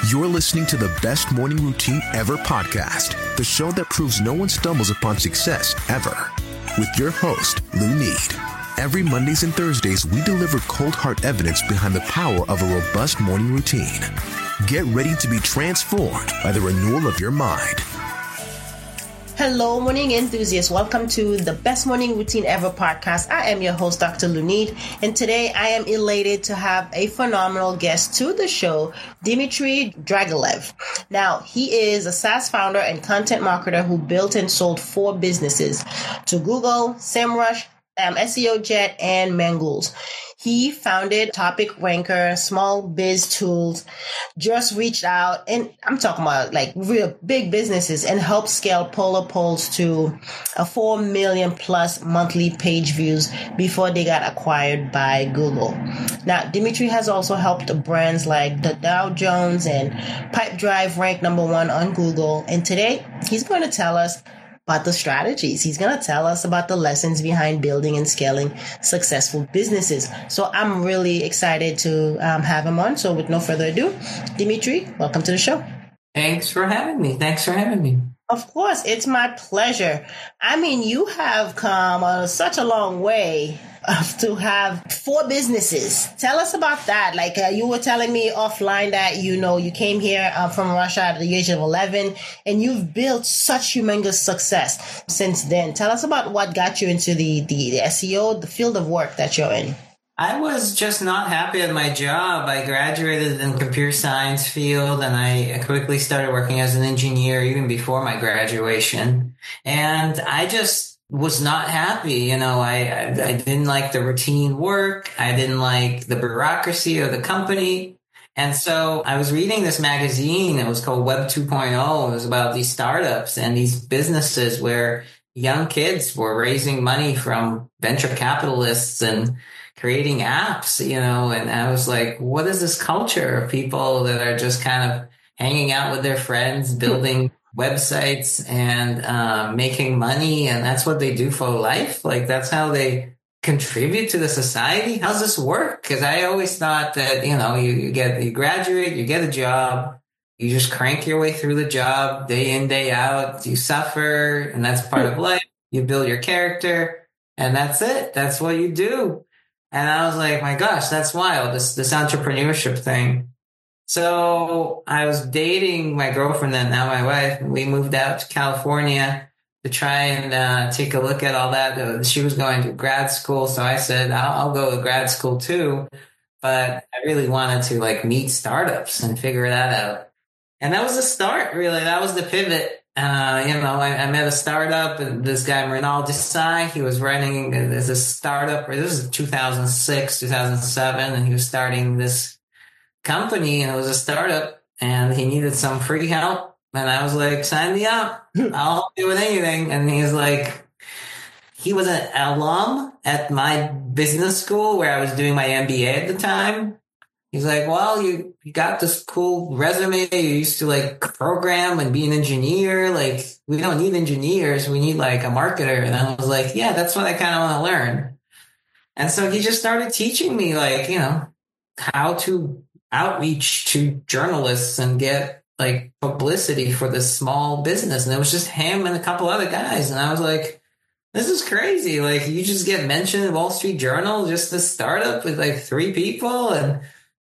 You're listening to the Best Morning Routine Ever podcast, the show that proves no one stumbles upon success ever. With your host, Lou Need. Every Mondays and Thursdays, we deliver cold hard evidence behind the power of a robust morning routine. Get ready to be transformed by the renewal of your mind. Hello, morning enthusiasts. Welcome to the Best Morning Routine Ever podcast. I am your host, Dr. Lunid, and today I am elated to have a phenomenal guest to the show, Dmitry Dragilev. Now, he is a SaaS founder and content marketer who built and sold 4 businesses to Google, SEMrush, SEO Jet, and Mangools. He founded Topic Ranker, Small Biz Tools, just reached out, and I'm talking about like real big businesses, and helped scale Polar Polls to a 4 million plus monthly page views before they got acquired by Google. Now, Dmitry has also helped brands like the Dow Jones and Pipedrive rank #1 on Google. And today he's going to tell us about the strategies. He's going to tell us about the lessons behind building and scaling successful businesses. So I'm really excited to have him on. So with no further ado, Dmitry, welcome to the show. Thanks for having me. Of course, it's my pleasure. I mean, you have come such a long way to have 4 businesses. Tell us about that. Like you were telling me offline that, you came here from Russia at the age of 11 and you've built such humongous success since then. Tell us about what got you into the SEO, the field of work that you're in. I was just not happy at my job. I graduated in the computer science field and I quickly started working as an engineer even before my graduation. And I just was not happy. I didn't like the routine work. I didn't like the bureaucracy of the company. And so I was reading this magazine. It was called Web 2.0. It was about these startups and these businesses where young kids were raising money from venture capitalists and creating apps, and I was like, what is this culture of people that are just kind of hanging out with their friends, building websites and you money, and that's what they do for life? Like, that's how they contribute to the society? How's this work? Because I always thought that, you graduate, you get a job, you just crank your way through the job day in, day out, you suffer, and that's part of life. You build your character, and that's it. That's what you do. And I was like, my gosh, that's wild, this entrepreneurship thing. So I was dating my girlfriend and now my wife. We moved out to California to try and take a look at all that. She was going to grad school, so I said, I'll go to grad school too. But I really wanted to meet startups and figure that out. And that was the start, really. That was the pivot. I met a startup, and this guy, Mrinal Desai, he was running this startup. This is 2006, 2007, and he was starting this company, and it was a startup, and he needed some free help. And I was like, sign me up. I'll help you with anything. And he was like, he was an alum at my business school where I was doing my MBA at the time. He's like, well, you got this cool resume. You used to program and be an engineer. We don't need engineers. We need a marketer. And I was like, yeah, that's what I kind of want to learn. And so he just started teaching me how to outreach to journalists and get publicity for this small business. And it was just him and a couple other guys. And I was like, this is crazy. You just get mentioned in Wall Street Journal, just this startup with 3 people, and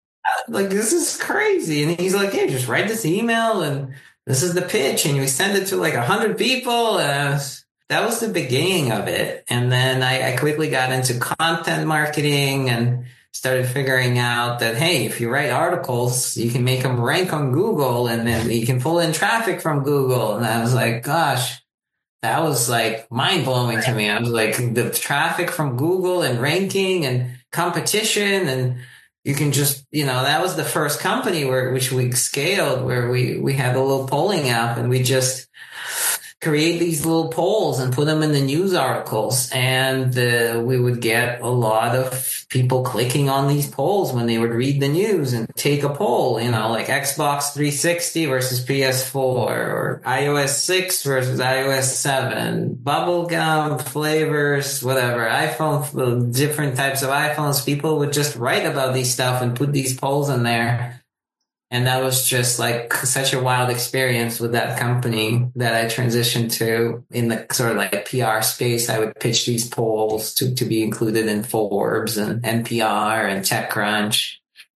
this is crazy. And he's like, yeah, just write this email and this is the pitch. And we send it to 100 people. That was the beginning of it. And then I quickly got into content marketing and started figuring out that, hey, if you write articles, you can make them rank on Google and then you can pull in traffic from Google. And I was like, gosh, that was mind blowing to me. I was like, the traffic from Google and ranking and competition, and you can just, that was the first company which we scaled, where we had a little polling app, and we just create these little polls and put them in the news articles. And we would get a lot of people clicking on these polls when they would read the news and take a poll, Xbox 360 versus PS4 or iOS 6 versus iOS 7, bubblegum flavors, whatever, iPhone, different types of iPhones. People would just write about these stuff and put these polls in there. And that was just like such a wild experience with that company that I transitioned to in the sort of like PR space. I would pitch these polls to be included in Forbes and NPR and TechCrunch.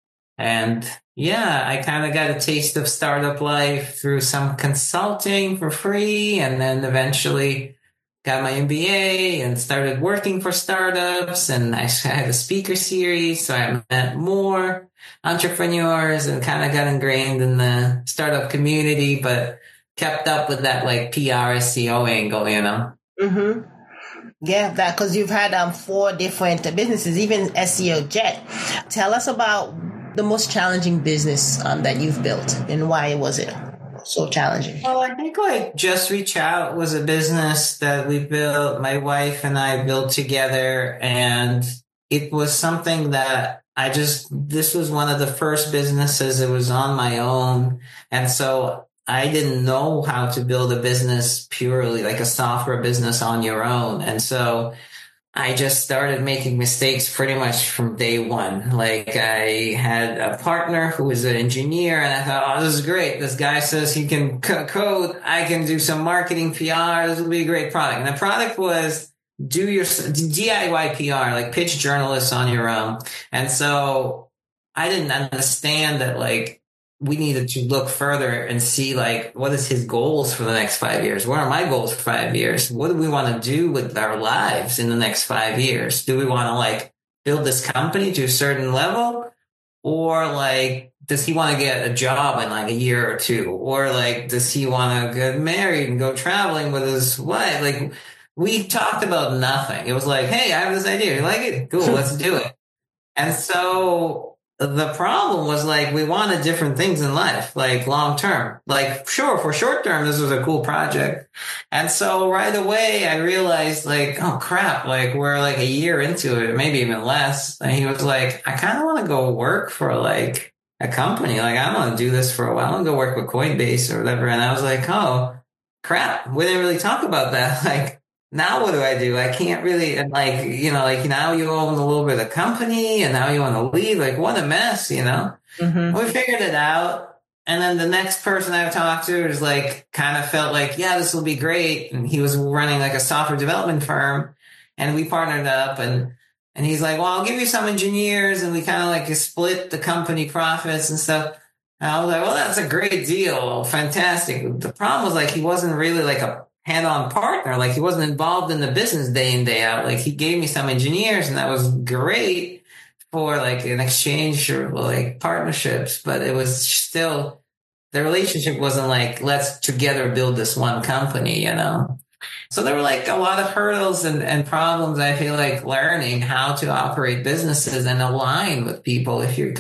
And yeah, I kind of got a taste of startup life through some consulting for free, and then eventually got my MBA and started working for startups. And I had a speaker series, so I met more entrepreneurs and kind of got ingrained in the startup community, but kept up with that like PR SEO angle, you know? Mm-hmm. Yeah, that because you've had 4 different businesses, even SEO Jet. Tell us about the most challenging business that you've built, and why was it so challenging? Well, I think like Just Reach Out was a business that we built, my wife and I built together, and it was something that this was one of the first businesses. It was on my own. And so I didn't know how to build a business purely like a software business on your own. And so I just started making mistakes pretty much from day one. Like I had a partner who was an engineer, and I thought, oh, this is great. This guy says he can code. I can do some marketing PR. This will be a great product. And the product was do your DIY PR, like pitch journalists on your own. And so I didn't understand that like we needed to look further and see like what is his goals for the next 5 years? What are my goals for 5 years? What do we want to do with our lives in the next 5 years? Do we want to like build this company to a certain level? Or like, does he want to get a job in like a year or 2? Or like, does he want to get married and go traveling with his wife? Like, we talked about nothing. It was like, hey, I have this idea. You like it? Cool, let's do it. And so the problem was like, we wanted different things in life, like long term. Like, sure, for short term, this was a cool project. And so right away, I realized like, oh crap, like we're like a year into it, maybe even less. And he was like, I kind of want to go work for like a company. Like, I want to do this for a while. I want to go work with Coinbase or whatever. And I was like, oh crap, we didn't really talk about that. Like, now what do? I can't really, like, you know, like now you own a little bit of company and now you want to leave. Like, what a mess, you know? Mm-hmm. We figured it out. And then the next person I've talked to is like, kind of felt like, yeah, this will be great. And he was running like a software development firm, and we partnered up, and he's like, well, I'll give you some engineers, and we kind of like split the company profits and stuff. And I was like, well, that's a great deal. Fantastic. The problem was like, he wasn't really like a head-on partner. Like, he wasn't involved in the business day in, day out. Like, he gave me some engineers, and that was great for like an exchange or like partnerships, but it was still, the relationship wasn't like, let's together build this one company, you know? So there were like a lot of hurdles and problems. I feel like learning how to operate businesses and align with people if you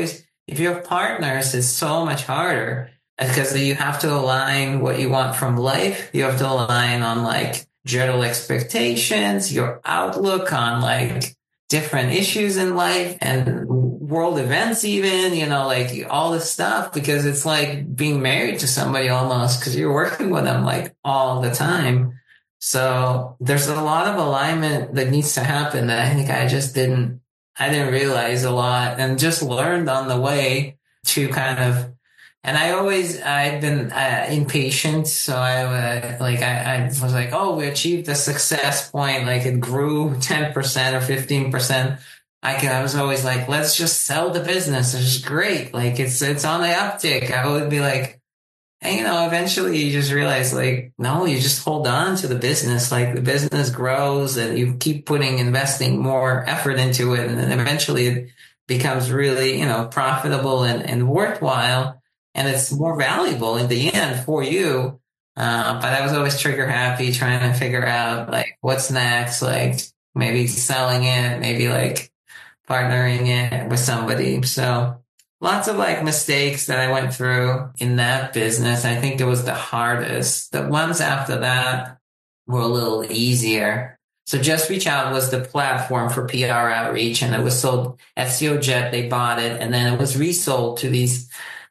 have partners, it's so much harder. Because you have to align what you want from life. You have to align on like general expectations, your outlook on like different issues in life and world events even, you know, like all this stuff, because it's like being married to somebody almost, because you're working with them like all the time. So there's a lot of alignment that needs to happen that I think I didn't realize a lot, and just learned on the way to kind of. And I've been impatient, so I was like, oh, we achieved a success point, like it grew 10% or 15%. I was always like, let's just sell the business. It's great, like it's on the uptick. I would be like, and, you know, eventually you just realize like, no, you just hold on to the business. Like the business grows, and you keep investing more effort into it, and then eventually it becomes really, you know, profitable and worthwhile. And it's more valuable in the end for you. But I was always trigger happy, trying to figure out like what's next, like maybe selling it, maybe like partnering it with somebody. So lots of like mistakes that I went through in that business. I think it was the hardest. The ones after that were a little easier. So Just Reach Out was the platform for PR outreach, and it was sold SEO Jet. They bought it, and then it was resold to these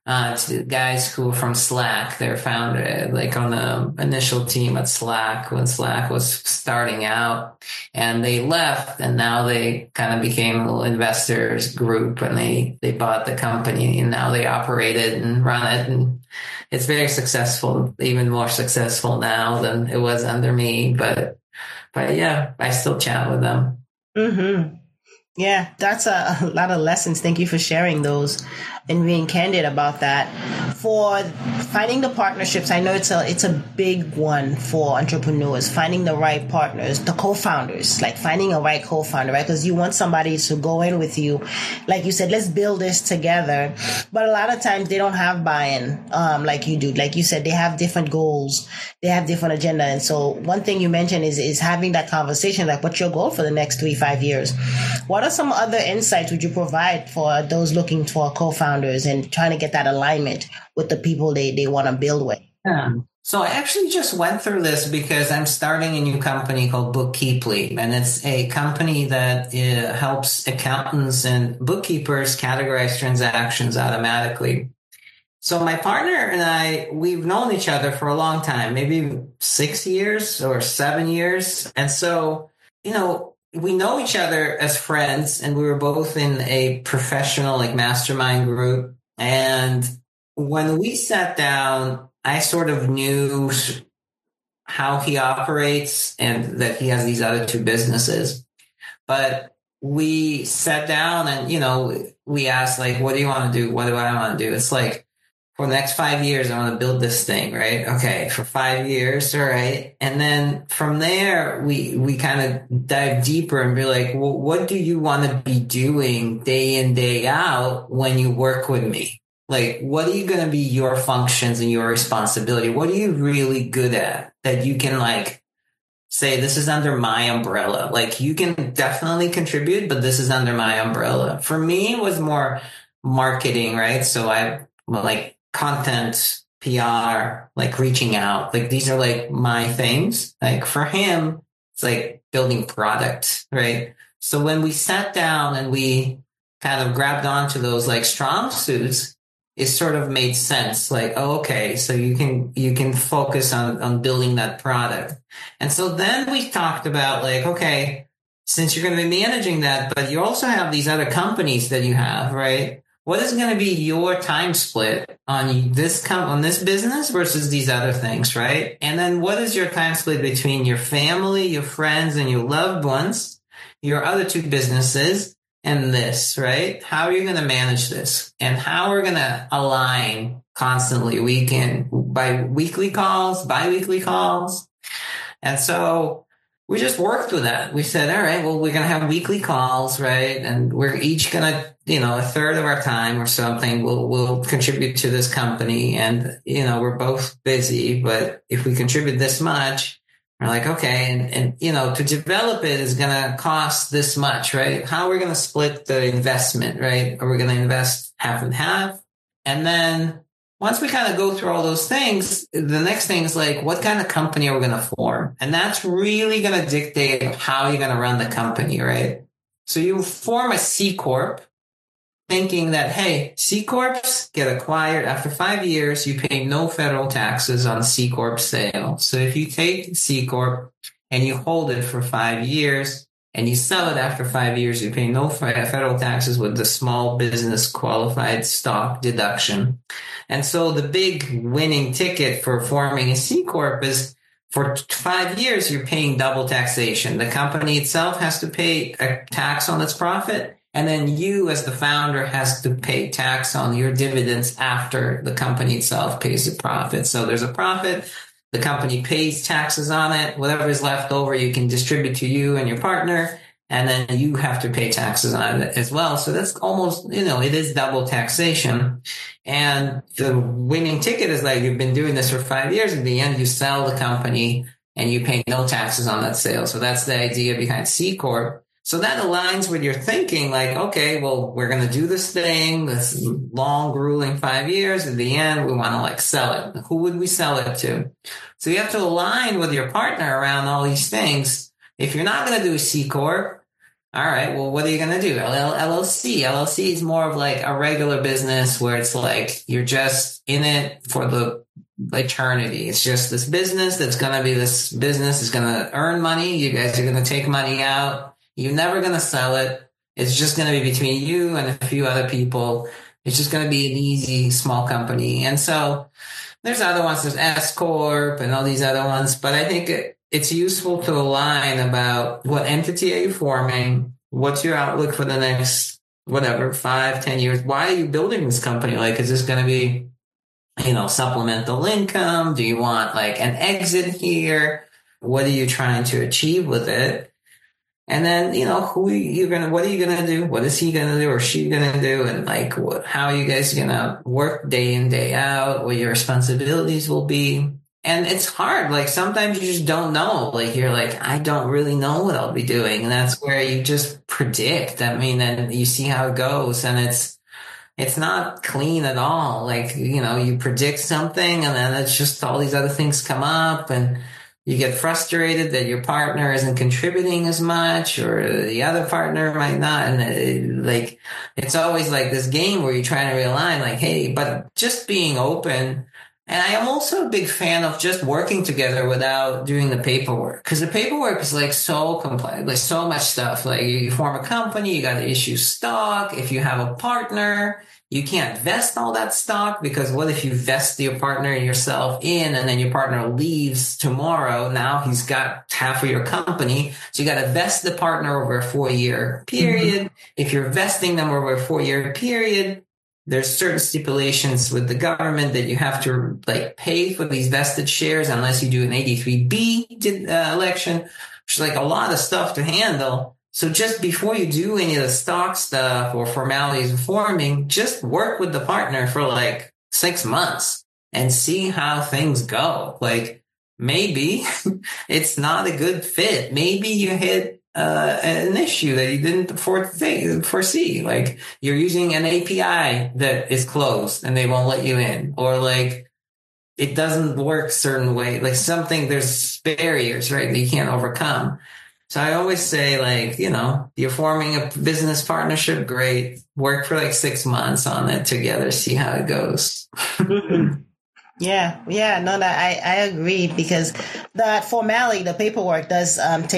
to the guys who were from Slack. They're founded like on the initial team at Slack when Slack was starting out, and they left, and now they kind of became a little investors group, and they bought the company, and now they operate it and run it, and it's very successful, even more successful now than it was under me. But yeah, I still chat with them. Mm-hmm. Yeah, that's a lot of lessons. Thank you for sharing those and being candid about that. For finding the partnerships, I know it's a big one for entrepreneurs, finding the right partners, the co-founders, like finding a right co-founder, right? Because you want somebody to go in with you. Like you said, let's build this together. But a lot of times they don't have buy-in, like you do. Like you said, they have different goals. They have different agenda. And so one thing you mentioned is having that conversation, like what's your goal for the next 3-5 years? What are some other insights would you provide for those looking for co-founders and trying to get that alignment with the people they want to build with? Yeah. So I actually just went through this because I'm starting a new company called Bookkeeply, and it's a company that helps accountants and bookkeepers categorize transactions automatically. So my partner and I, we've known each other for a long time, maybe 6 years or 7 years. And so, we know each other as friends, and we were both in a professional mastermind group. And when we sat down, I sort of knew how he operates and that he has these other 2 businesses. But we sat down and, we asked, what do you want to do? What do I want to do? It's for the next 5 years, I want to build this thing, right? Okay, for 5 years, all right. And then from there, we kind of dive deeper and be like, well, what do you want to be doing day in, day out when you work with me? What are you going to be your functions and your responsibility? What are you really good at that you can say, this is under my umbrella? You can definitely contribute, but this is under my umbrella. For me, it was more marketing, right? So I content, PR, reaching out, these are my things. For him, it's building product, right? So when we sat down and we kind of grabbed onto those strong suits, it sort of made sense. Okay, so you can focus on building that product. And so then we talked about okay, since you're going to be managing that, but you also have these other companies that you have, right? What is going to be your time split on this business versus these other things, right? And then what is your time split between your family, your friends, and your loved ones, your other 2 businesses, and this, right? How are you going to manage this? And how we're going to align constantly, weekly calls, bi-weekly calls. And so we just worked with that. We said, all right, well, we're going to have weekly calls, right? And we're each going to, a third of our time or something we'll contribute to this company. And, we're both busy, but if we contribute this much, we're okay. And to develop it is going to cost this much, right? How are we going to split the investment, right? Are we going to invest half and half? And then once we kind of go through all those things, the next thing is what kind of company are we going to form? And that's really going to dictate how you're going to run the company, right? So you form a C Corp thinking that, hey, C Corps get acquired after 5 years, you pay no federal taxes on C Corp sale. So if you take C Corp and you hold it for 5 years and you sell it after 5 years, you pay no federal taxes with the small business qualified stock deduction. And so the big winning ticket for forming a C Corp is for 5 years, you're paying double taxation. The company itself has to pay a tax on its profit. And then you, as the founder, has to pay tax on your dividends after the company itself pays the profit. So there's a profit. The company pays taxes on it. Whatever is left over, you can distribute to you and your partner. And then you have to pay taxes on it as well. So that's almost, it is double taxation. And the winning ticket is you've been doing this for 5 years. At the end, you sell the company and you pay no taxes on that sale. So that's the idea behind C Corp. So that aligns with your thinking, okay, well, we're going to do this thing, this long, grueling 5 years. At the end, we want to sell it. Who would we sell it to? So you have to align with your partner around all these things. If you're not going to do a C Corp, all right, well, what are you going to do? LLC. LLC is more of like a regular business where it's like you're just in it for the eternity. It's just this business that's going to be this business is going to earn money. You guys are going to take money out. You're never going to sell it. It's just going to be between you and a few other people. It's just going to be an easy small company. And so there's other ones. There's S Corp and all these other ones. But I think it's useful to align about what entity are you forming? What's your outlook for the next, whatever, 5-10 years? Why are you building this company? Like, is this going to be, supplemental income? Do you want like an exit here? What are you trying to achieve with it? And then, what are you going to do? What is he going to do or she going to do? And like, how are you guys going to work day in, day out? What your responsibilities will be? And it's hard. Like sometimes you just don't know. Like you're like, I don't really know what I'll be doing. And that's where you just predict. I mean, and you see how it goes. And it's not clean at all. Like, you predict something and then it's just all these other things come up and you get frustrated that your partner isn't contributing as much or the other partner might not. And it's always like this game where you're trying to realign like, hey, but just being open. And I am also a big fan of just working together without doing the paperwork. Because the paperwork is like so complex, like so much stuff. Like you form a company, you got to issue stock. If you have a partner, you can't vest all that stock because what if you vest your partner and yourself in and then your partner leaves tomorrow? Now he's got half of your company. So you got to vest the partner over a 4-year period. Mm-hmm. If you're vesting them over a 4-year period, there's certain stipulations with the government that you have to like pay for these vested shares unless you do an 83B election, which is like a lot of stuff to handle. So just before you do any of the stock stuff or formalities of forming, just work with the partner for like 6 months and see how things go. Like maybe it's not a good fit. Maybe you hit an issue that you didn't foresee. Like you're using an API that is closed and they won't let you in, or like it doesn't work certain way. Like there's barriers, right, that you can't overcome. So I always say like, you're forming a business partnership, great. Work for like 6 months on it together, see how it goes. Yeah. No, I agree because the formality, the paperwork does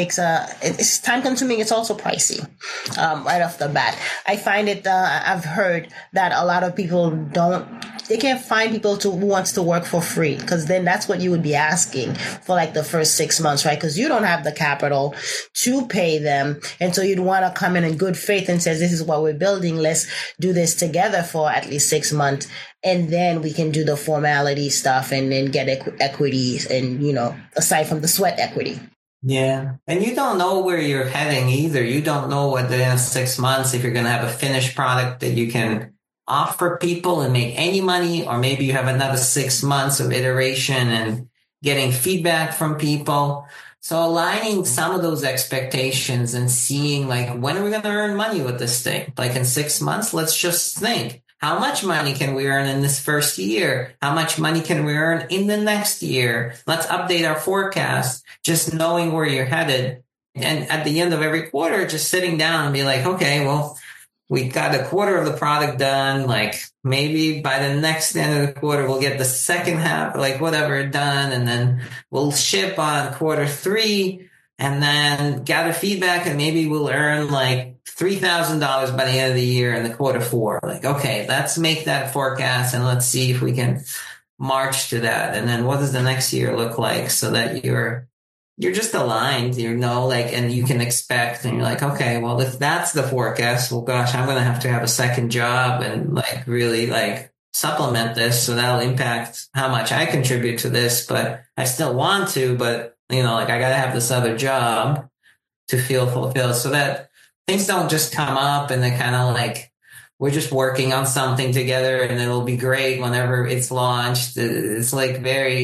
it's time consuming. It's also pricey right off the bat. I find it, I've heard that a lot of people they can't find people who wants to work for free because then that's what you would be asking for like the first 6 months, right? Because you don't have the capital to pay them. And so you'd want to come in good faith and says, this is what we're building. Let's do this together for at least 6 months. And then we can do the formality stuff and then get equities and, aside from the sweat equity. Yeah. And you don't know where you're heading either. You don't know within 6 months if you're going to have a finished product that you can offer people and make any money, or maybe you have another 6 months of iteration and getting feedback from people. So aligning some of those expectations and seeing like, when are we going to earn money with this thing? Like in 6 months, let's just think. How much money can we earn in this first year? How much money can we earn in the next year? Let's update our forecast, just knowing where you're headed. And at the end of every quarter, just sitting down and be like, okay, well, we got a quarter of the product done. Like maybe by the next end of the quarter, we'll get the second half, like whatever done. And then we'll ship on quarter 3 and then gather feedback. And maybe we'll earn like $3,000 by the end of the year in the quarter 4. Like, okay, let's make that forecast and let's see if we can march to that. And then what does the next year look like so that you're just aligned, and you can expect, and you're like, okay, well, if that's the forecast, well, gosh, I'm going to have a second job and like really like supplement this. So that'll impact how much I contribute to this, but I still want to, but I got to have this other job to feel fulfilled so that things don't just come up and they kind of like, we're just working on something together and it'll be great whenever it's launched. It's like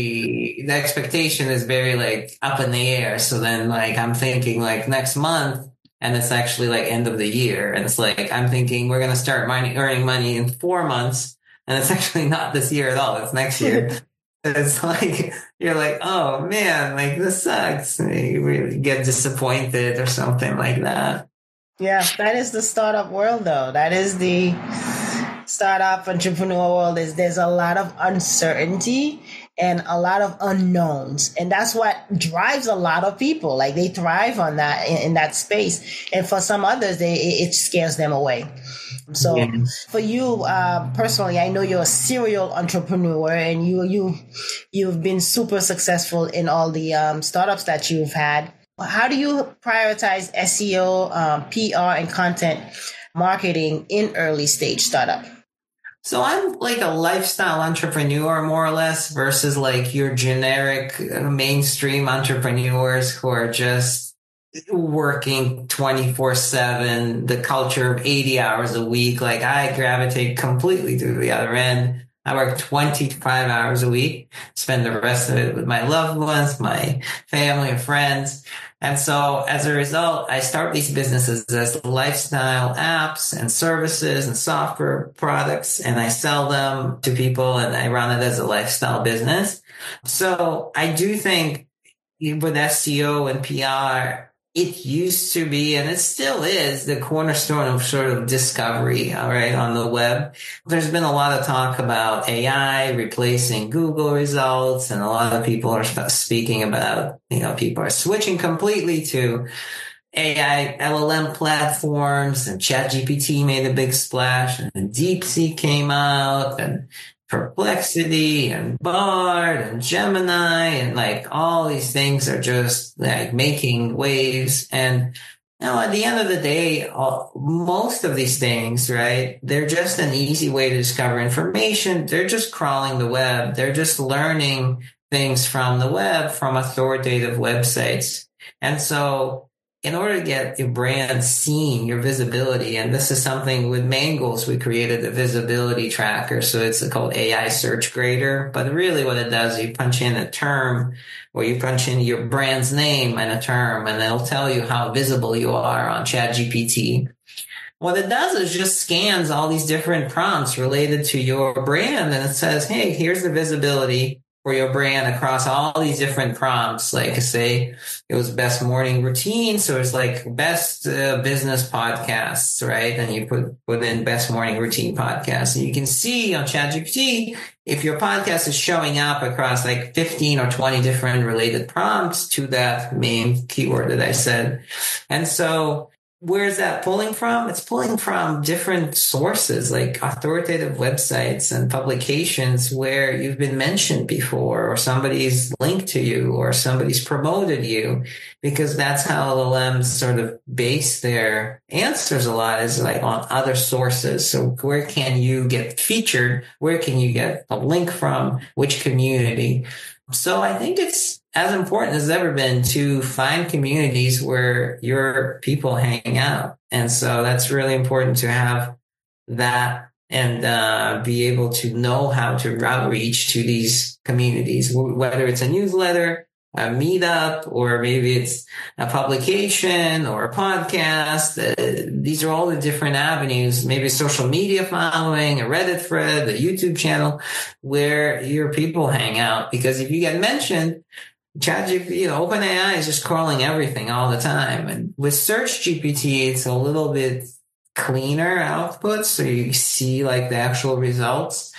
the expectation is very like up in the air. So then like, I'm thinking like next month and it's actually like end of the year. And it's like, I'm thinking we're going to start earning money in 4 months and it's actually not this year at all. It's next year. It's like, you're like, oh man, like this sucks. You really get disappointed or something like that. Yeah, that is the startup world, though. That is the startup entrepreneur world. There's a lot of uncertainty and a lot of unknowns, and that's what drives a lot of people. Like they thrive on that in that space, and for some others, it scares them away. So for you personally, I know you're a serial entrepreneur, and you've been super successful in all the startups that you've had. How do you prioritize SEO, PR, and content marketing in early stage startup? So I'm like a lifestyle entrepreneur, more or less, versus like your generic mainstream entrepreneurs who are just working 24/7, the culture of 80 hours a week. Like I gravitate completely to the other end. I work 25 hours a week, spend the rest of it with my loved ones, my family and friends. And so as a result, I start these businesses as lifestyle apps and services and software products, and I sell them to people and I run it as a lifestyle business. So I do think with SEO and PR, it used to be, and it still is, the cornerstone of sort of discovery, all right, on the web. There's been a lot of talk about AI replacing Google results, and a lot of people are speaking about, people are switching completely to AI LLM platforms, and ChatGPT made a big splash, and DeepSeek came out, and Perplexity and Bard and Gemini, and like all these things are just like making waves. And at the end of the day, most of these things, right, they're just an easy way to discover information. They're just crawling the web. They're just learning things from the web, from authoritative websites. And so in order to get your brand seen, your visibility, and this is something with Mangles, we created a visibility tracker. So it's called AI Search Grader. But really what it does, you punch in a term, or you punch in your brand's name and a term, and it'll tell you how visible you are on ChatGPT. What it does is just scans all these different prompts related to your brand, and it says, hey, here's the visibility for your brand across all these different prompts. Like say it was best morning routine. So it's like best business podcasts, right? And you put in best morning routine podcast, and you can see on ChatGPT if your podcast is showing up across like 15 or 20 different related prompts to that main keyword that I said. And so where is that pulling from? It's pulling from different sources like authoritative websites and publications where you've been mentioned before, or somebody's linked to you, or somebody's promoted you, because that's how LLMs sort of base their answers a lot, is like on other sources. So where can you get featured? Where can you get a link from? Which community? So I think it's as important as ever been to find communities where your people hang out. And so that's really important to have that and be able to know how to outreach to these communities, whether it's a newsletter, a meetup, or maybe it's a publication or a podcast. These are all the different avenues, maybe social media following, a Reddit thread, a YouTube channel where your people hang out. Because if you get mentioned, ChatGPT, OpenAI is just crawling everything all the time. And with Search GPT, it's a little bit cleaner output. So you see like the actual results,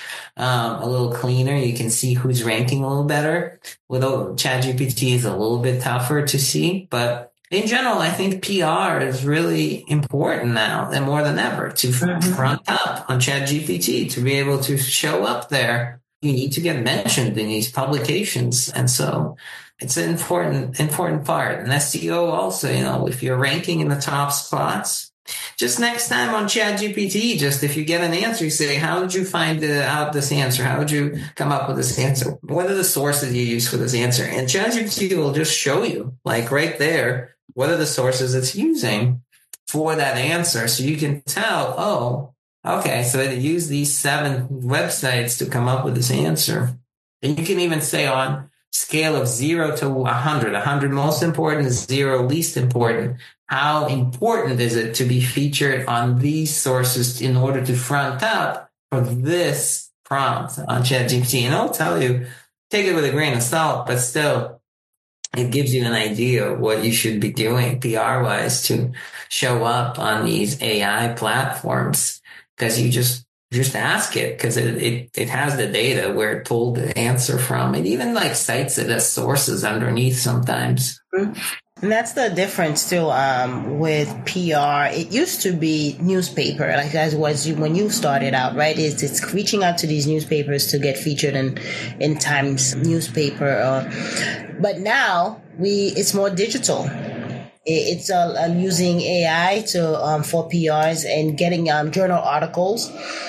a little cleaner. You can see who's ranking a little better. With ChatGPT, it's a little bit tougher to see. But in general, I think PR is really important now and more than ever to front up on ChatGPT, to be able to show up there. You need to get mentioned in these publications. And so it's an important part. And SEO also, if you're ranking in the top spots, just next time on ChatGPT, just if you get an answer, you say, how did you find out this answer? How did you come up with this answer? What are the sources you use for this answer? And ChatGPT will just show you, like right there, what are the sources it's using for that answer. So you can tell, okay, so it used these 7 websites to come up with this answer. And you can even say on scale of 0 to 100, 100 most important, 0 least important. How important is it to be featured on these sources in order to front up for this prompt on ChatGPT? And I'll tell you, take it with a grain of salt, but still, it gives you an idea of what you should be doing PR wise to show up on these AI platforms, because you just ask it, because it has the data where it pulled the answer from. It even like cites it as sources underneath sometimes. Mm-hmm. And that's the difference too, with PR. It used to be newspaper, like as was when you started out, right? It's reaching out to these newspapers to get featured in Times newspaper. But now it's more digital. It's using AI for PRs and getting journal articles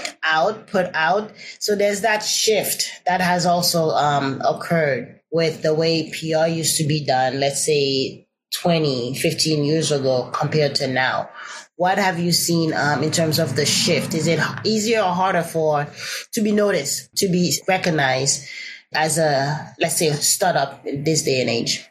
put out. So there's that shift that has also occurred with the way PR used to be done, let's say 20, 15 years ago compared to now. What have you seen in terms of the shift? Is it easier or harder to be noticed, to be recognized as let's say, a startup in this day and age?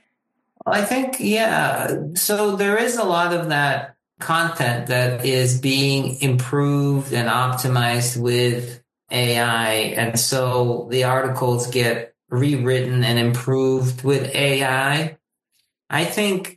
I think, yeah. So there is a lot of that content that is being improved and optimized with AI. And so the articles get rewritten and improved with AI. I think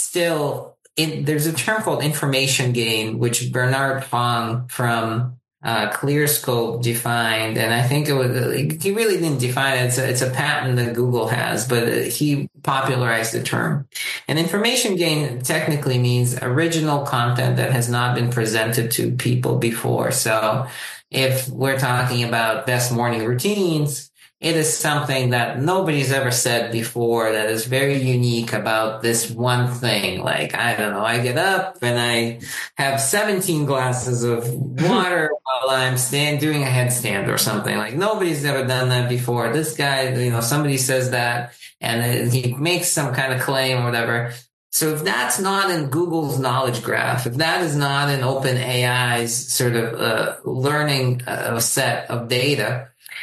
still there's a term called information gain, which Bernard Fong from ClearScope defined, and I think he really didn't define it. It's a patent that Google has, but he popularized the term. And information gain technically means original content that has not been presented to people before. So if we're talking about best morning routines, it is something that nobody's ever said before that is very unique about this one thing. Like, I don't know, I get up and I have 17 glasses of water while I'm doing a headstand or something. Like, nobody's ever done that before. This guy, somebody says that and he makes some kind of claim or whatever. So if that's not in Google's knowledge graph, if that is not in OpenAI's sort of learning set of data,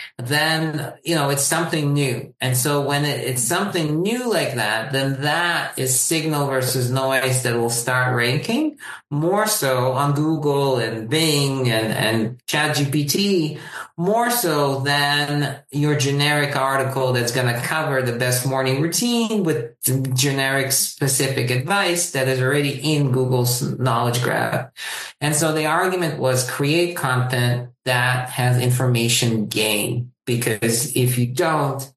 then, it's something new. And so when it's something new like that, then that is signal versus noise that will start ranking more so on Google and Bing and ChatGPT, more so than your generic article that's going to cover the best morning routine with generic specific advice that is already in Google's knowledge graph. And so the argument was create content that has information gain, because if you don't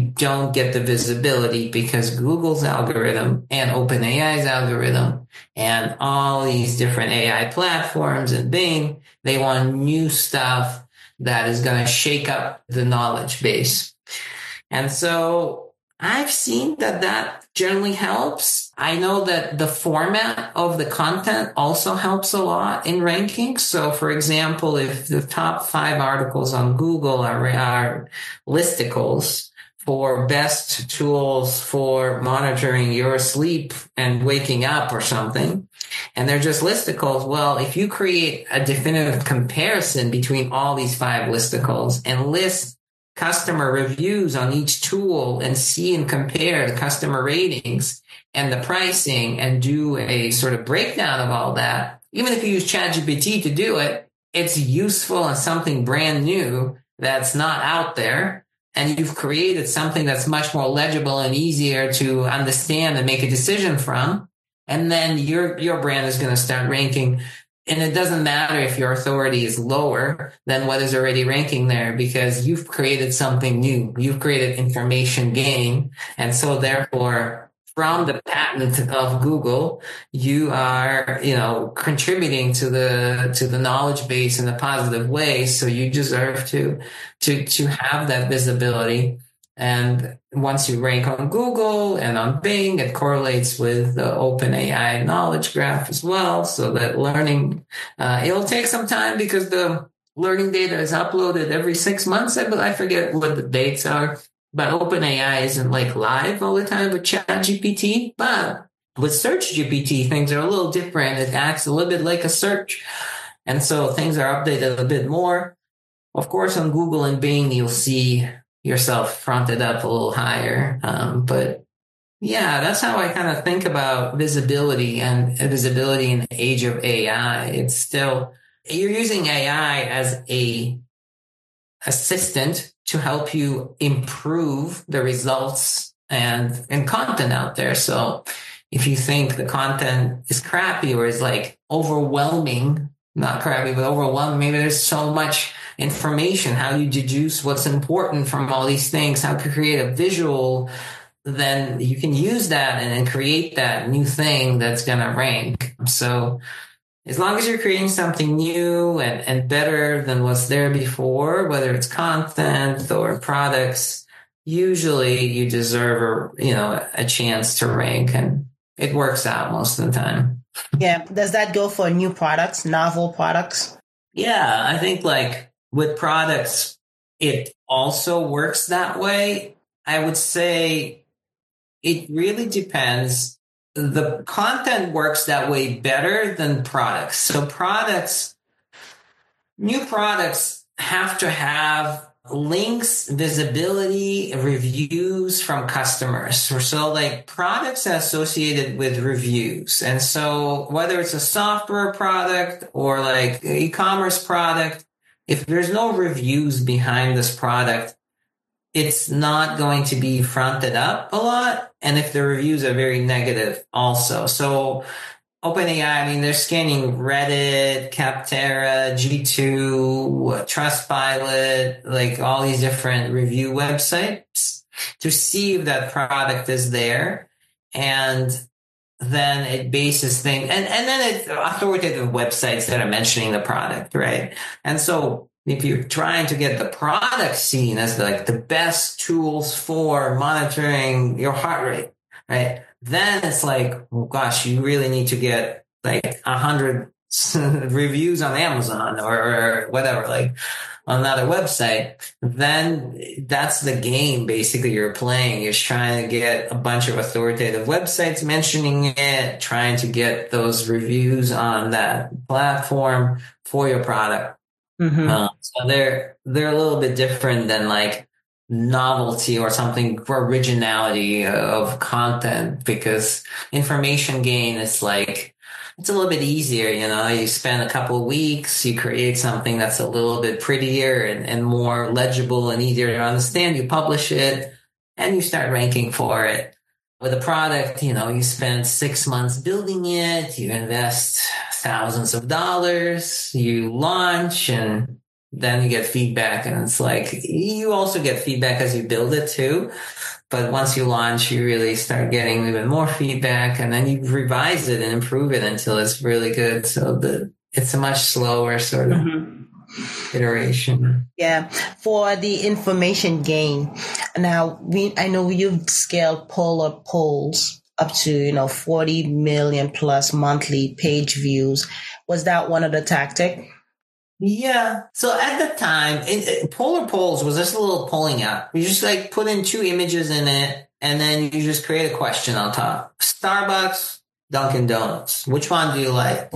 get the visibility, because Google's algorithm and OpenAI's algorithm and all these different AI platforms and Bing, they want new stuff that is going to shake up the knowledge base. And so I've seen that generally helps. I know that the format of the content also helps a lot in ranking. So, for example, if the top 5 articles on Google are listicles for best tools for monitoring your sleep and waking up or something, and they're just listicles, well, if you create a definitive comparison between all these 5 listicles and list customer reviews on each tool and see and compare the customer ratings and the pricing and do a sort of breakdown of all that, even if you use ChatGPT to do it, it's useful and something brand new that's not out there. And you've created something that's much more legible and easier to understand and make a decision from. And then your brand is going to start ranking. And it doesn't matter if your authority is lower than what is already ranking there, because you've created something new. You've created information gain. And so therefore, from the patent of Google, you are, contributing to the knowledge base in a positive way. So you deserve to have that visibility. And once you rank on Google and on Bing, it correlates with the OpenAI knowledge graph as well. So that learning, it'll take some time because the learning data is uploaded every 6 months. I forget what the dates are, but OpenAI isn't like live all the time with ChatGPT. But with SearchGPT, things are a little different. It acts a little bit like a search. And so things are updated a bit more. Of course, on Google and Bing, you'll see yourself fronted up a little higher. But yeah, that's how I kind of think about visibility and visibility in the age of AI. It's still, you're using AI as a assistant to help you improve the results and content out there. So if you think the content is crappy or is like overwhelming, not crappy, but overwhelming, maybe there's so much information, how you deduce what's important from all these things, how to create a visual, then you can use that and then create that new thing that's going to rank. So as long as you're creating something new and better than what's there before, whether it's content or products, usually you deserve a chance to rank, and it works out most of the time. Yeah. Does that go for new products, novel products? Yeah, I think like with products, it also works that way. I would say it really depends. The content works that way better than products. So new products have to have links, visibility, reviews from customers. So like products are associated with reviews. And so whether it's a software product or like an e-commerce product, if there's no reviews behind this product, it's not going to be fronted up a lot. And if the reviews are very negative also. So OpenAI, I mean, they're scanning Reddit, Capterra, G2, Trustpilot, like all these different review websites to see if that product is there. And then it bases things, and then it's authoritative websites that are mentioning the product, right? And so if you're trying to get the product seen as like the best tools for monitoring your heart rate, right? Then it's like, oh gosh, you really need to get like 100 reviews on Amazon or whatever, like on another website. Then that's the game basically you're playing. You're trying to get a bunch of authoritative websites mentioning it, trying to get those reviews on that platform for your product. Mm-hmm. So they're a little bit different than like novelty or something for originality of content, because information gain is like, it's a little bit easier. You spend a couple of weeks, you create something that's a little bit prettier and more legible and easier to understand. You publish it and you start ranking for it. With a product, you spend 6 months building it, you invest thousands of dollars, you launch, and then you get feedback. And it's like, you also get feedback as you build it too. But once you launch, you really start getting even more feedback, and then you revise it and improve it until it's really good. So it's a much slower sort of iteration. Yeah. For the information gain, now I know you've scaled Polar Polls up to 40 million plus monthly page views. Was that one of the tactics? Yeah. So at the time, Polar Polls was just a little polling app. You just like put in 2 images in it, and then you just create a question on top. Starbucks, Dunkin' Donuts. Which one do you like?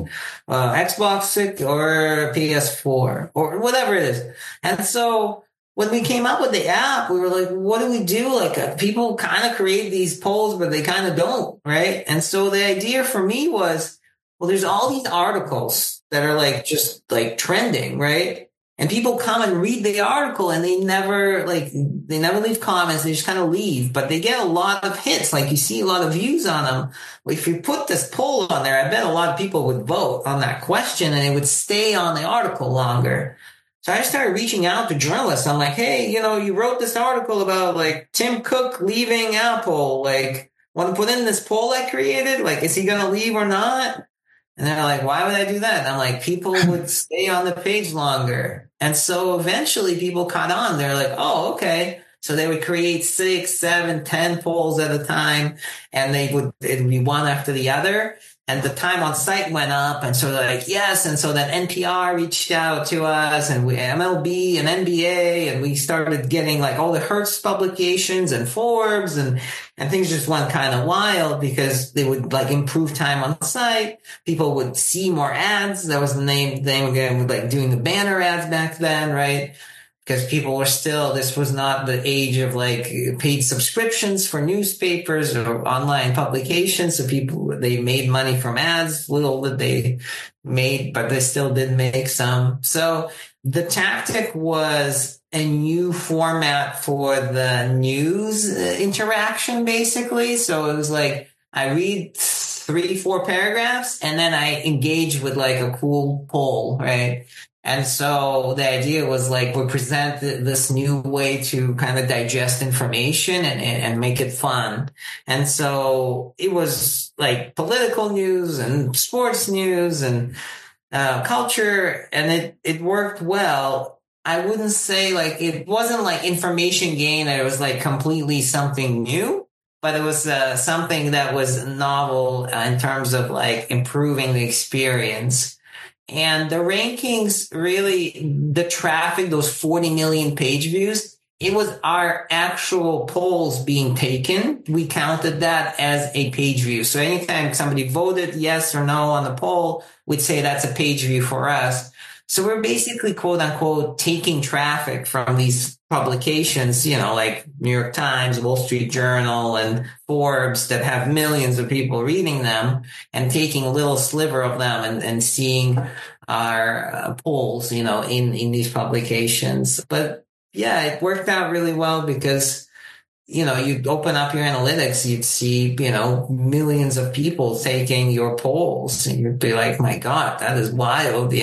Xbox or PS4 or whatever it is. And so when we came up with the app, we were like, what do we do? Like people kind of create these polls, but they kind of don't, right? And so the idea for me was, well, there's all these articles that are like just like trending, right? And people come and read the article and they never leave comments. They just kind of leave, but they get a lot of hits. Like you see a lot of views on them. If you put this poll on there, I bet a lot of people would vote on that question and it would stay on the article longer. So I started reaching out to journalists. I'm like, hey, you wrote this article about like Tim Cook leaving Apple. Like, want to put in this poll I created? Like, is he going to leave or not? And they're like, why would I do that? And I'm like, people would stay on the page longer. And so eventually people caught on. They're like, oh, okay. So they would create 6, 7, 10 polls at a time, and it'd be one after the other. And the time on site went up, and so they're like, yes. And so then NPR reached out to us, and MLB and NBA, and we started getting like all the Hertz publications and Forbes, and things just went kind of wild because they would like improve time on site. People would see more ads. That was the name again, with like doing the banner ads back then, right? because people were still, this was not the age of like paid subscriptions for newspapers or online publications. So they made money from ads, little that they made, but they still did make some. So the tactic was a new format for the news interaction, basically. So it was like, I read 3-4 paragraphs and then I engage with like a cool poll, right? And so the idea was like, we present this new way to kind of digest information and make it fun. And so it was like political news and sports news and culture, and it worked well. I wouldn't say like, it wasn't like information gain. It was like completely something new, but it was something that was novel in terms of like improving the experience. And the rankings, really, the traffic, those 40 million page views, it was our actual polls being taken. We counted that as a page view. So anytime somebody voted yes or no on the poll, we'd say that's a page view for us. So we're basically, quote unquote, taking traffic from these publications, like New York Times, Wall Street Journal, and Forbes that have millions of people reading them, and taking a little sliver of them and seeing our polls, in these publications. But yeah, it worked out really well because, you'd open up your analytics, you'd see, millions of people taking your polls, and you'd be like, my God, that is wild,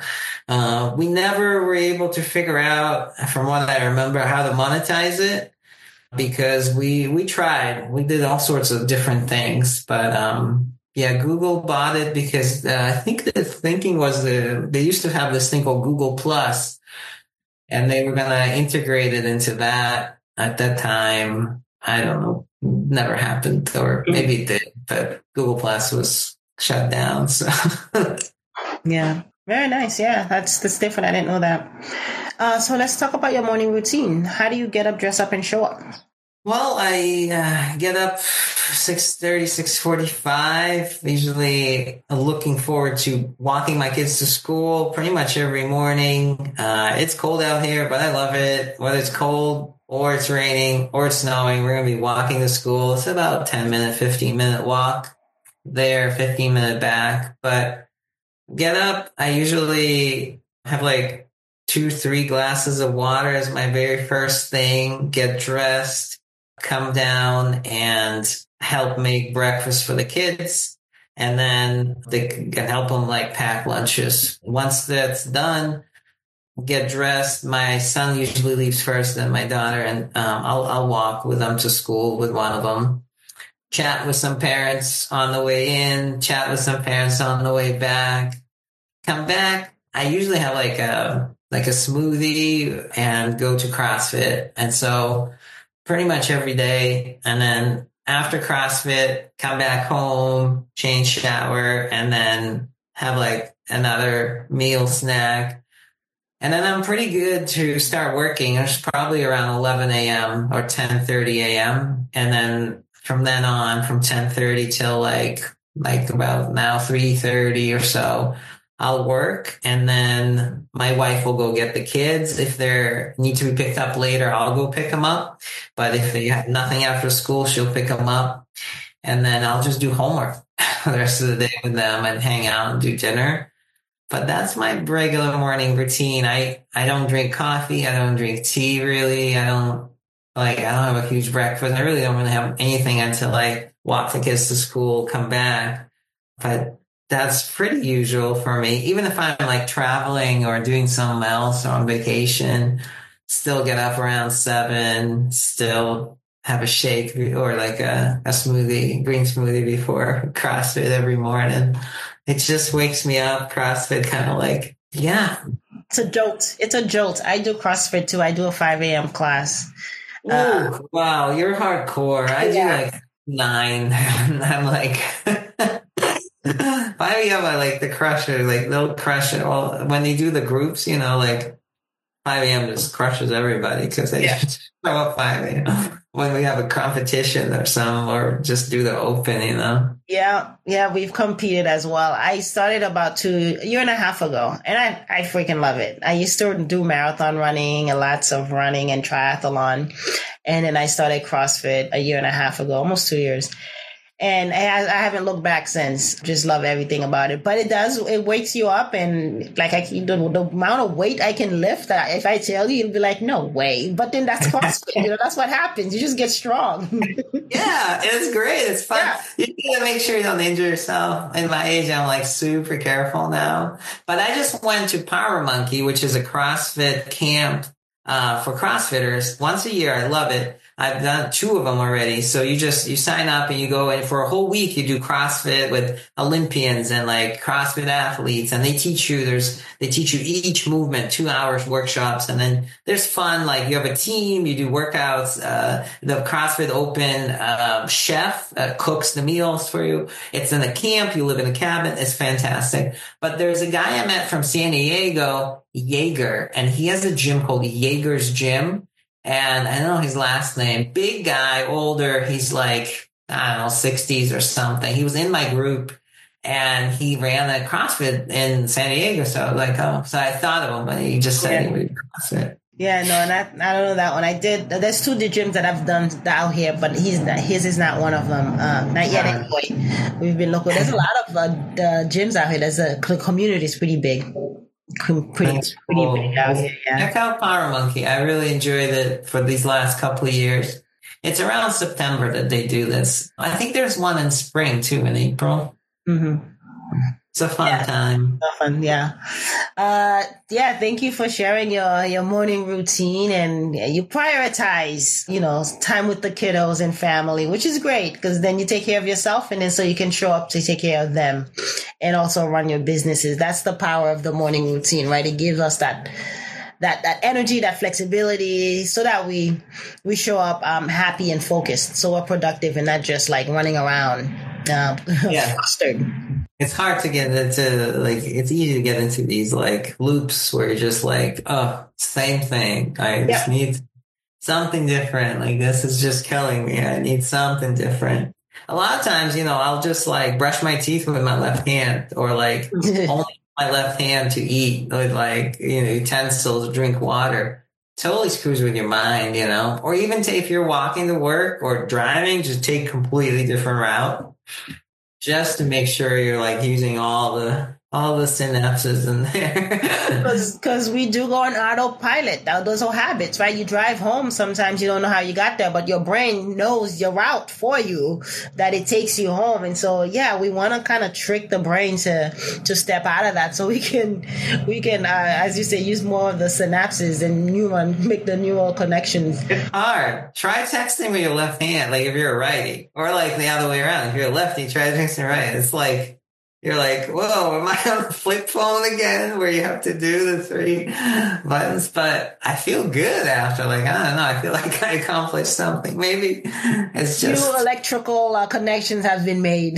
We never were able to figure out, from what I remember, how to monetize it, because we tried. We did all sorts of different things, but Google bought it because I think the thinking was they used to have this thing called Google Plus, and they were going to integrate it into that. At that time, I don't know, never happened, or maybe it did, but Google Plus was shut down. So yeah, very nice. Yeah, that's different. I didn't know that. So let's talk about your morning routine. How do you get up, dress up, and show up? Well, I get up 6:30, 6:45, usually looking forward to walking my kids to school pretty much every morning. It's cold out here, but I love it. Whether it's cold or it's raining or it's snowing, we're going to be walking to school. It's about a 10-minute, 15-minute walk there, 15-minute back. But get up, I usually have like 2-3 glasses of water as my very first thing, get dressed, come down and help make breakfast for the kids. And then they can help them like pack lunches. Once that's done, get dressed. My son usually leaves first, then my daughter, and I'll walk with them to school with one of them. Chat with some parents on the way in, chat with some parents on the way back. Come back. I usually have like a smoothie and go to CrossFit. And so pretty much every day. And then after CrossFit, come back home, change, shower, and then have like another meal snack. And then I'm pretty good to start working. It's probably around 11 a.m. or 10:30 a.m. And then from then on, from 10:30 till like about now 3:30 or so, I'll work. And then my wife will go get the kids. If they need to be picked up later, I'll go pick them up. But if they have nothing after school, she'll pick them up. And then I'll just do homework the rest of the day with them and hang out and do dinner. But that's my regular morning routine. I don't drink coffee. I don't drink tea, really. I don't have a huge breakfast. I really don't really have anything until I walk the kids to school, come back. But that's pretty usual for me. Even if I'm like traveling or doing something else or on vacation, still get up around 7, still have a shake or like a smoothie, green smoothie before CrossFit every morning. It just wakes me up. CrossFit kind of like, yeah. It's a jolt. It's a jolt. I do CrossFit too. I do a 5 a.m. class. Ooh, wow, you're hardcore. I do like 9. I'm like 5 a.m. I like the crusher. Like they'll crush it all when they do the groups. Like 5 a.m. just crushes everybody because they just show up 5 a.m. when we have a competition or something, or just do the open, Yeah, we've competed as well. I started about a year and a half ago, and I freaking love it. I used to do marathon running and lots of running and triathlon. And then I started CrossFit a year and a half ago, almost 2 years. And I haven't looked back since. Just love everything about it. But it wakes you up, and like the amount of weight I can lift, if I tell you, you'll be like, no way. But then that's CrossFit. That's what happens. You just get strong. Yeah, it's great. It's fun. Yeah. You gotta make sure you don't injure yourself. In my age, I'm like super careful now. But I just went to Power Monkey, which is a CrossFit camp for CrossFitters once a year. I love it. I've done 2 of them already. So you sign up and you go, and for a whole week you do CrossFit with Olympians and like CrossFit athletes, and they teach you each movement, 2 hours workshops. And then there's fun. Like you have a team, you do workouts. The CrossFit Open, chef cooks the meals for you. It's in a camp. You live in a cabin. It's fantastic. But there's a guy I met from San Diego, Jaeger, and he has a gym called Jaeger's Gym. And I don't know his last name. Big guy, older. He's like, I don't know, 60s or something. He was in my group, and he ran a CrossFit in San Diego. So I was like, oh, so I thought of him, but he just said he would do CrossFit. Yeah, no, and I don't know that one. I did. There's 2 gyms that I've done out here, but his is not one of them. Not yet anyway. We've been local. There's a lot of gyms out here. The community is pretty big. Pretty big out here. Yeah. Check out Power Monkey. I really enjoyed it for these last couple of years. It's around September that they do this. I think there's one in spring too, in April. Mm-hmm. It's a fun time. Fun, yeah. Thank you for sharing your morning routine, and you prioritize, time with the kiddos and family, which is great, because then you take care of yourself, and then so you can show up to take care of them and also run your businesses. That's the power of the morning routine, right? It gives us that energy, that flexibility, so that we show up happy and focused, so we're productive and not just like running around flustered. It's hard to get into, it's easy to get into these loops where you're just like, oh, same thing. I just need something different. Like, this is just killing me. I need something different. A lot of times, I'll just brush my teeth with my left hand, or only my left hand to eat with utensils, drink water. Totally screws with your mind, or even if you're walking to work or driving, just take a completely different route. Just to make sure you're using all the synapses in there. Because we do go on autopilot. Those are habits, right? You drive home. Sometimes you don't know how you got there, but your brain knows your route for you, that it takes you home. And so, we want to kind of trick the brain to step out of that, so we can, as you say, use more of the synapses and make the neural connections. It's hard. Try texting with your left hand, if you're a righty, or the other way around. If you're a lefty, try texting right. It's you're like, whoa, am I on the flip phone again, where you have to do the 3 buttons? But I feel good after. I don't know. I feel like I accomplished something. Maybe it's just... New electrical connections have been made.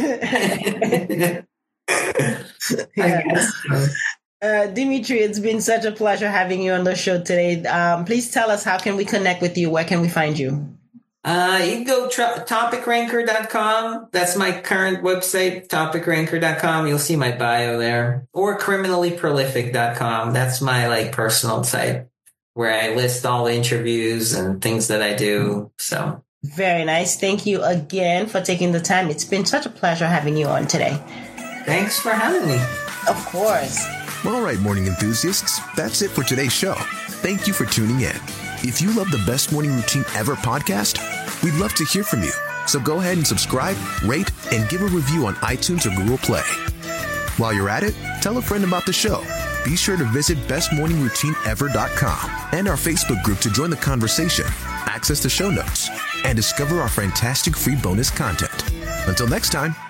I guess so. Dimitri, it's been such a pleasure having you on the show today. Please tell us, how can we connect with you? Where can we find you? You can go topicranker.com. That's my current website, topicranker.com. You'll see my bio there. Or criminallyprolific.com. That's my personal site where I list all the interviews and things that I do. So very nice. Thank you again for taking the time. It's been such a pleasure having you on today. Thanks for having me. Of course. All right, morning enthusiasts, that's it for today's show. Thank you for tuning in. If you love the Best Morning Routine Ever podcast, we'd love to hear from you. So go ahead and subscribe, rate, and give a review on iTunes or Google Play. While you're at it, tell a friend about the show. Be sure to visit bestmorningroutineever.com and our Facebook group to join the conversation, access the show notes, and discover our fantastic free bonus content. Until next time,